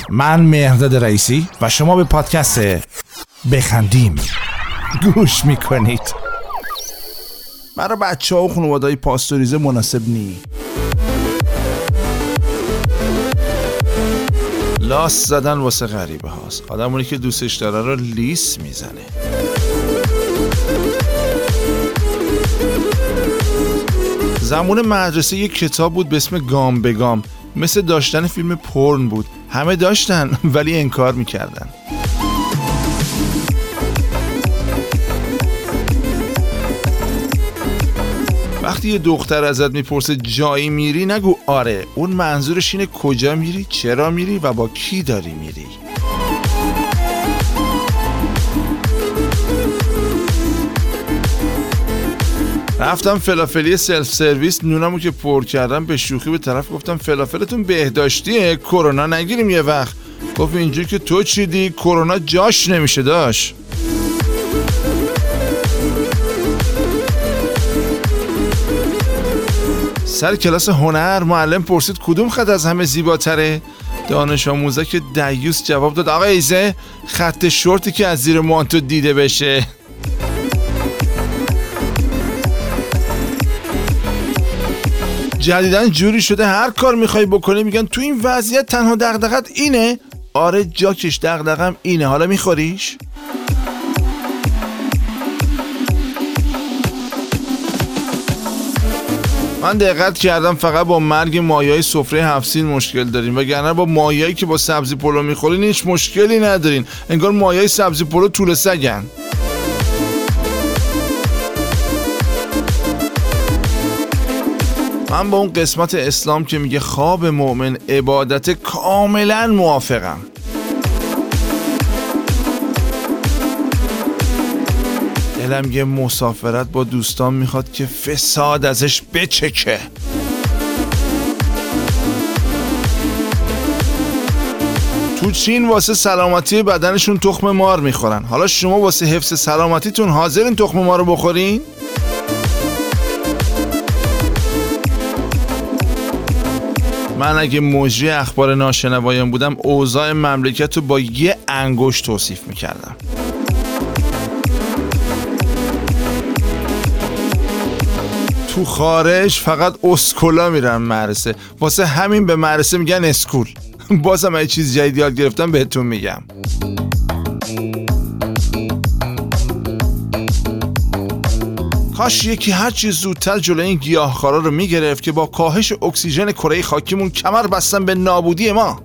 من مهرداد رئیسی و شما به پادکست بخندیم گوش میکنید. برای بچه ها و خانواده‌های پاستوریزه مناسب نی. لاس زدن واسه غریبه هاست. آدمونی که دوستش داره رو لیس میزنه. زمان مدرسه یک کتاب بود به اسم گام به گام. مثل داشتن فیلم پورن بود. همه داشتن ولی انکار میکردن. وقتی یه دختر ازت میپرسه جایی میری نگو آره، اون منظورش اینه کجا میری، چرا میری و با کی داری میری. رفتم فلافلی سلف سرویس، نونمو که پر کردم به شوخی به طرف گفتم فلافلتون بهداشتیه، کرونا نگیریم یه وقت. گفت اینجوری که تو چیدی کرونا جاش نمیشه داش. سر کلاس هنر معلم پرسید کدوم خط از همه زیباتره؟ دانش آموزه که دیوس جواب داد آقا ایزه خط شورتی که از زیر مانتو دیده بشه. جدیدن جوری شده هر کار میخوای بکنی میگن تو این وضعیت تنها دغدغت اینه؟ آره جاکش دغدغم اینه، حالا میخوریش؟ من دقت کردم فقط با مرگ مایه‌های سفره 7 سین مشکل دارین، وگرنه با مایه‌ای که با سبزی پلو میخورین هیچ مشکلی ندارین. انگار مایه‌های سبزی پلو طول سگن. من با اون قسمت اسلام که میگه خواب مؤمن عبادت کاملا موافقم. دلم یه مسافرت با دوستان میخواد که فساد ازش بچکه. تو چین واسه سلامتی بدنشون تخم مار میخورن. حالا شما واسه حفظ سلامتیتون حاضرین تخم مار رو بخورین؟ من اگه مجری اخبار ناشنوایان بودم اوضاع مملکت رو با یه انگشت توصیف میکردم. تو خارج فقط اسکولا میرن مدرسه، واسه همین به مدرسه میگن اسکول. بازم اگه چیز جدید یاد گرفتم بهتون میگم. کاش یکی هر چیز زودتر جلوی این گیاهخوارا رو میگرفت که با کاهش اکسیژن کره خاکیمون کمر بستن به نابودی ما.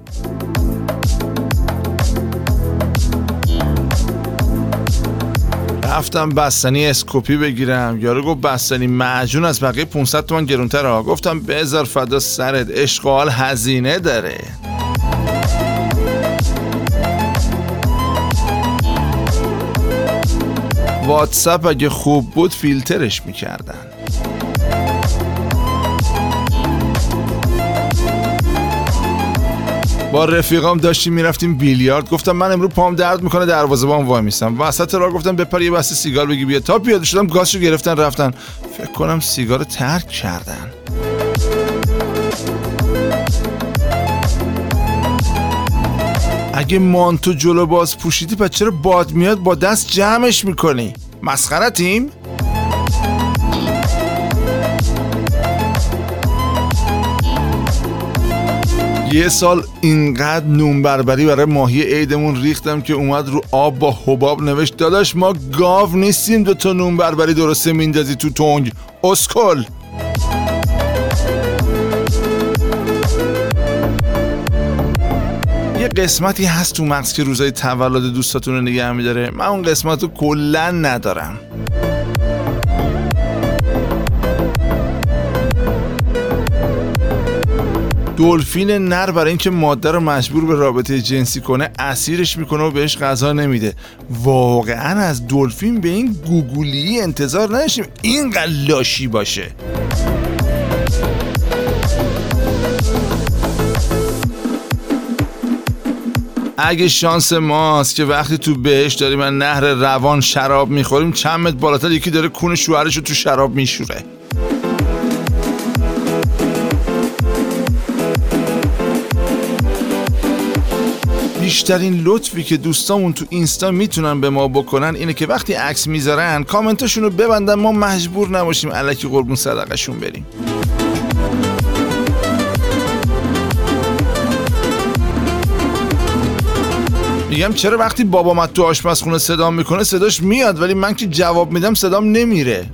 رفتم بستنی اسکوپی بگیرم، یارو گفت بستنی معجون از بقیه 500 تومن گرونتره ها. گفتم بذار فدا سرت، اشغال هزینه داره. واتساپ اگه خوب بود فیلترش میکردن. با رفیقام داشتیم میرفتیم بیلیارد. گفتم من امروز پام درد میکنه دروازه‌بان وای میسم. وسط راه گفتم بپر یه بسته سیگار بگی بیا. تا پیاده شدم گازشو گرفتن رفتن. فکر کنم سیگار ترک کردن. اگه مانتو جلو باز پوشیدی پس چرا باد میاد با دست جمعش میکنی؟ مسخرتیم؟ یه سال اینقدر نون بربری برای ماهی عیدمون ریختم که اومد رو آب با حباب نوشت داداش ما گاو نیستیم 2 تا نون بربری درسته میندازی تو تنگ اسکل. یه قسمتی هست تو مغز که روزای تولد دوستاتون رو نگه میداره. من اون قسمت رو کلا ندارم. دلفین نر برای اینکه ماده رو مجبور به رابطه جنسی کنه اسیرش میکنه و بهش غذا نمیده. واقعا از دلفین به این گوگولی انتظار نداشتیم این قلاشی باشه. اگه شانس ماست که وقتی تو بهشت داریم از نهر روان شراب میخوریم چند متر بالاتر یکی داره کون شوهرشو تو شراب میشوره. بیشترین لطفی که دوستامون تو اینستا میتونن به ما بکنن اینه که وقتی عکس میذارن کامنتاشون رو ببندن، ما مجبور نباشیم الکی قربون صدقشون بریم. میگم چرا وقتی بابا من تو آشپزخونه صدام میکنه صداش میاد، ولی من که جواب میدم صدام نمیره.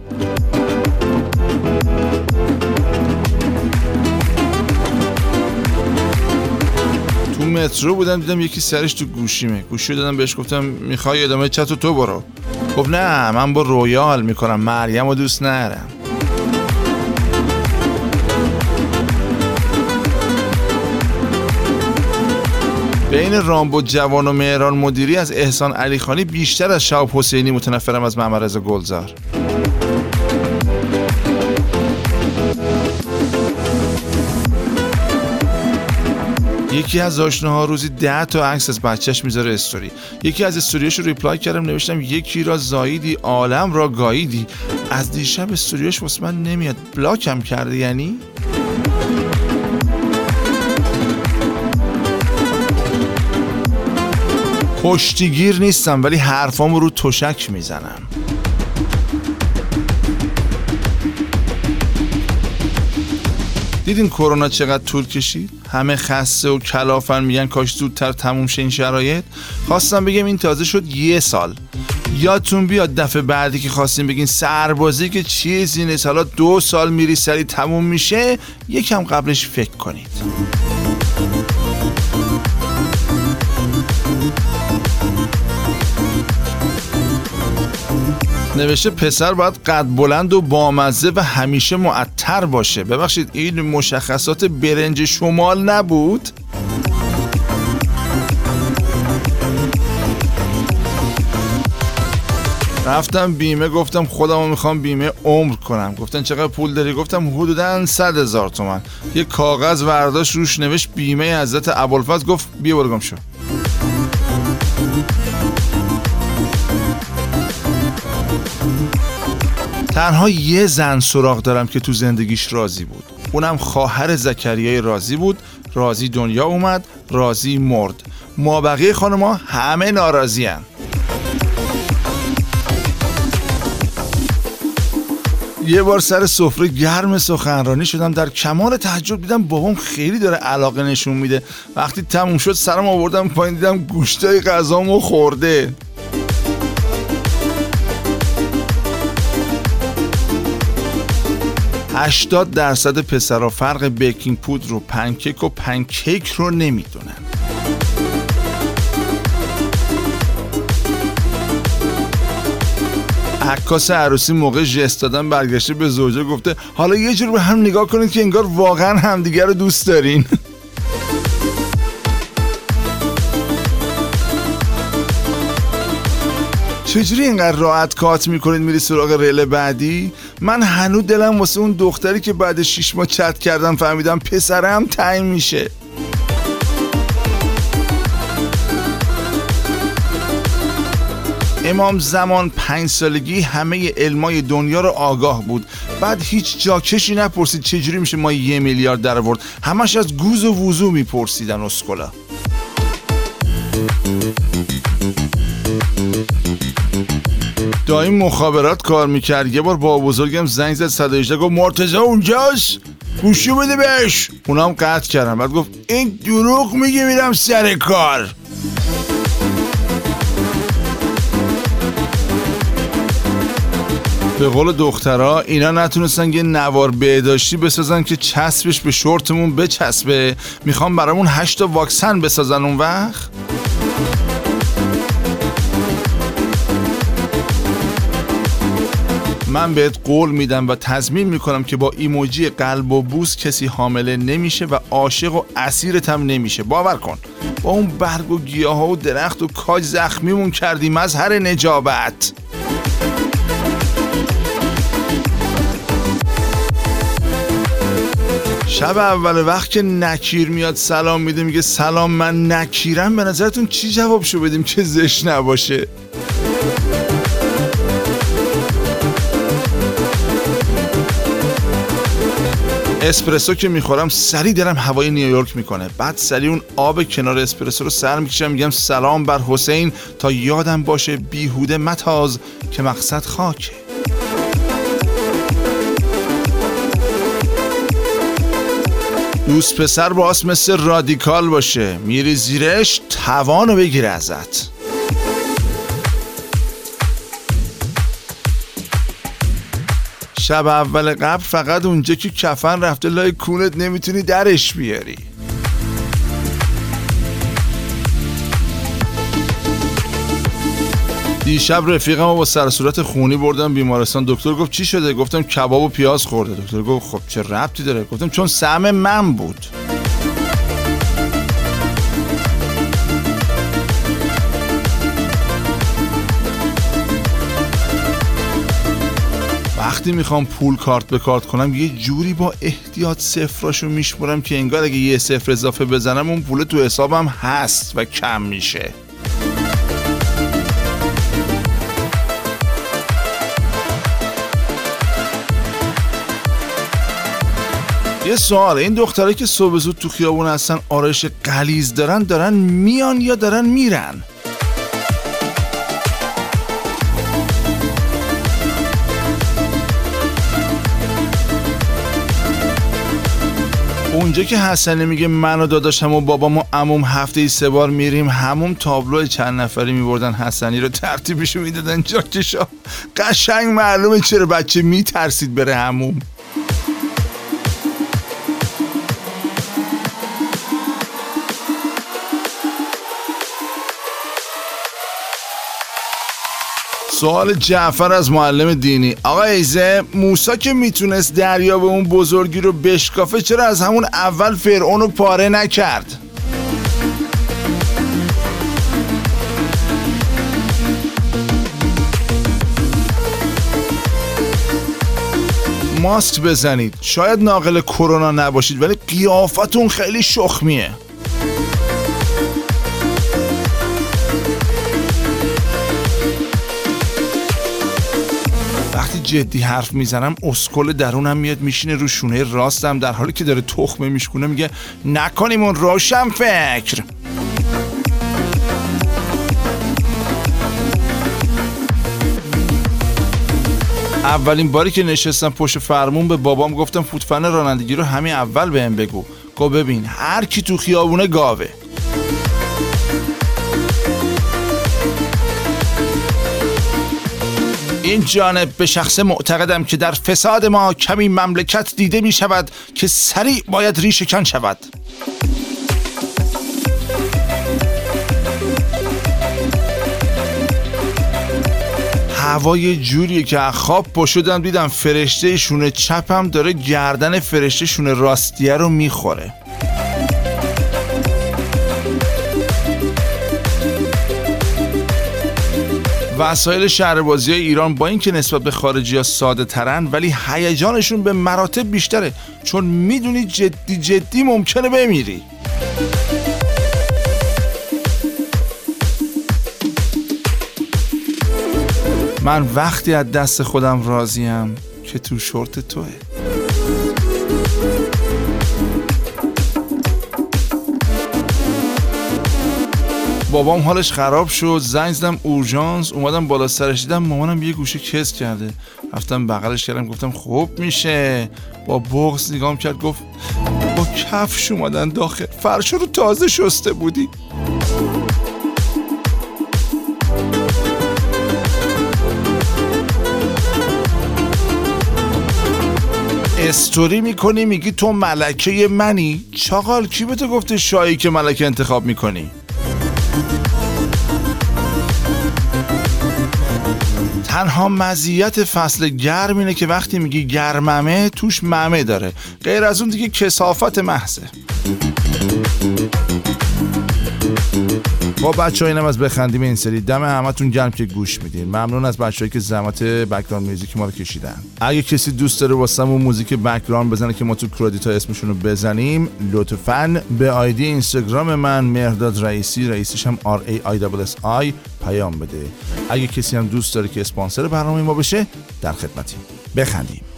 تو مترو بودم دیدم یکی سرش تو گوشیمه، گوشی دادم بهش گفتم میخوای ادامه چتو تو برو. گفت نه من با رویال میکنم، مریم رو دوست ندارم. بین رامبو جوان و مهران مدیری از احسان علیخانی بیشتر از شهاب حسینی متنفرم از محمد رضا گلزار. یکی از آشناها روزی 10 تا عکس از بچهش میذاره استوری. یکی از استوریاشو ریپلای کردم، نوشتم یکی را زاییدی عالم را گاییدی. از دیشب استوریاش واسه من نمیاد، بلاکم کرده یعنی؟ پشتیگیر نیستم ولی حرفامو رو تشک میزنم. دیدین کرونا چقدر طول کشید؟ همه خسته و کلافن، میگن کاش زودتر تموم شه این شرایط. خواستم بگم این تازه شد 1 سال. یادتون بیاد دفعه بعدی که خواستیم بگین سربازی که چیزی نیست، حالا 2 سال میری سری تموم میشه، یکم قبلش فکر کنید. نوشته پسر باید قد بلند و بامزه و همیشه معطر باشه. ببخشید این مشخصات برنج شمال نبود؟ رفتم بیمه، گفتم خودمو میخوام بیمه عمر کنم. گفتن چقدر پول داری؟ گفتم حدوداً 100,000 تومان. یه کاغذ برداشت روش نوشت بیمه حضرت ابوالفضل. گفت بیا برو گم شو. تنها یه زن سراغ دارم که تو زندگیش راضی بود، اونم خواهر زکریای رازی بود. رازی دنیا اومد، رازی مرد. ما بقیه خانم‌ها همه ناراضی هن. یه بار سر سفره گرم سخنرانی شدم، در کمال تعجب دیدم بابام خیلی داره علاقه نشون میده. وقتی تموم شد سرم آوردم پایین، دیدم گوشتای غذامو خورده. 80% پسرها فرق بیکینگ پودر و پنکیک رو نمیدونن. عکاس عروسی موقع ژست دادن برگشته به زوجه گفته حالا یه جور به هم نگاه کنید که انگار واقعا همدیگه رو دوست دارین. چجوری اینقدر راحت کات میکنید میری سراغ ریل بعدی؟ من هنوز دلم واسه اون دختری که بعد 6 ماه چت کردم فهمیدم پسرم تعیین میشه. امام زمان 5 سالگی همه علمای دنیا رو آگاه بود. بعد هیچ جاکشی نپرسید چجوری میشه ما 1 میلیارد در آورد. همش از گوز و وضو میپرسیدن اسکولا. دایم مخابرات کار میکرد. یه بار با بزرگم زنگ زد 118 گفت مرتضی اونجاست، گوشی بده بهش. اونم قطع کردم. بعد گفت این دروغ میگه میرم سر کار. به قول دخترها اینا نتونستن یه نوار بهداشتی بسازن که چسبش به شورتمون بچسبه. میخوام برامون 8 تا واکسن بسازن اون وقت. من بهت قول میدم و تضمین میکنم که با ایموجی قلب و بوس کسی حامله نمیشه و عاشق و اسیرت هم نمیشه. باور کن با اون برگ و گیاه ها و درخت و کاج زخمیمون کردی مظهر نجابت. شب اول وقت که نکیر میاد سلام میده، میگه سلام من نکیرم، به نظرتون چی جوابشو بدیم که زشت نباشه؟ اسپرسو که میخورم سری دلم هوای نیویورک میکنه، بعد سری اون آب کنار اسپرسو رو سر میکشم، میگم سلام بر حسین تا یادم باشه بیهوده متاز که مقصد خاکه. دوست پسر باس مثل رادیکال باشه، میری زیرش توانو بگیره ازت. شب اول قبل فقط اونجا که کفن رفته لای کونت نمیتونی درش بیاری. دیشب رفیقمو با سر صورت خونی بردم بیمارستان. دکتر گفت چی شده؟ گفتم کباب و پیاز خورده. دکتر گفت خب چه ربطی داره؟ گفتم چون سهم من بود. وقتی میخوام پول کارت به کارت کنم یه جوری با احتیاط صفراشو میشمرم که انگار اگه یه صفر اضافه بزنم اون پول تو حسابم هست و کم میشه. یه سوال، این دخترایی که صبح زود تو خیابون هستن آرایش غلیظ دارن میان یا دارن میرن؟ اونجا که حسنه میگه من و داداشم و بابام و عموم هفته 3 بار میریم هموم، تابلو چند نفری میبردن حسنی رو ترتیبشو میدادن جاکشا. قشنگ معلومه چرا بچه میترسید بره هموم. سوال جعفر از معلم دینی: آقا ایزه، موسی که میتونست دریا به اون بزرگی رو بشکافه چرا از همون اول فرعون رو پاره نکرد؟ ماسک بزنید، شاید ناقل کرونا نباشید ولی قیافتون خیلی شخمیه. وقتی جدی حرف میزنم اسکل درونم میاد میشینه رو شونه راستم در حالی که داره تخمه میشکونه، میگه نکنیم اون روشن فکر. اولین باری که نشستم پشت فرمون به بابام گفتم فوتفن رانندگی رو همین اول بهم بگو. گفت ببین هر کی تو خیابونه گاوه. این جانب به شخص معتقدم که در فساد ما کمی مملکت دیده می شود که سریع باید ریشه کن شود. هوای جوریه که از خواب پا شدم دیدم فرشته شونه چپم داره گردن فرشته شونه راستیه رو میخوره. وسایل شهربازی ایران با اینکه نسبت به خارجی ها ساده ترن ولی هیجانشون به مراتب بیشتره، چون میدونی جدی ممکنه بمیری. من وقتی از دست خودم راضیم که تو شورت توه. بابام حالش خراب شد، زنگ زدم اورژانس، اومدم بالا سرش دیدم مامانم یه گوشه کس کرده. رفتم بغلش کردم گفتم خوب میشه. با بغض نگام کرد گفت با کفش اومدن داخل، فرش رو تازه شسته بودی. استوری میکنی میگی تو ملکه منی؟ چاقال کی به تو گفته شایی که ملکه انتخاب میکنی؟ تنها مزیت فصل گرم اینه که وقتی میگی گرممه توش ممه داره، غیر از اون دیگه کثافت محضه. با بچه ها اینم از بخندیم این سری. دم همتون گرم که گوش میدین. ممنون از بچه هایی که زحمت بک‌گراند موزیک ما رو کشیدن. اگه کسی دوست داره واسمون موزیک بک‌گراند بزنه که ما تو کردیت ها اسمشون رو بزنیم، لطفاً به آیدی اینستاگرام من مهرداد رئیسی، رئیسیش هم RAISSI پیام بده. اگه کسی هم دوست داره که اسپانسر برنامه ما بشه در خدمتیم. بخندیم.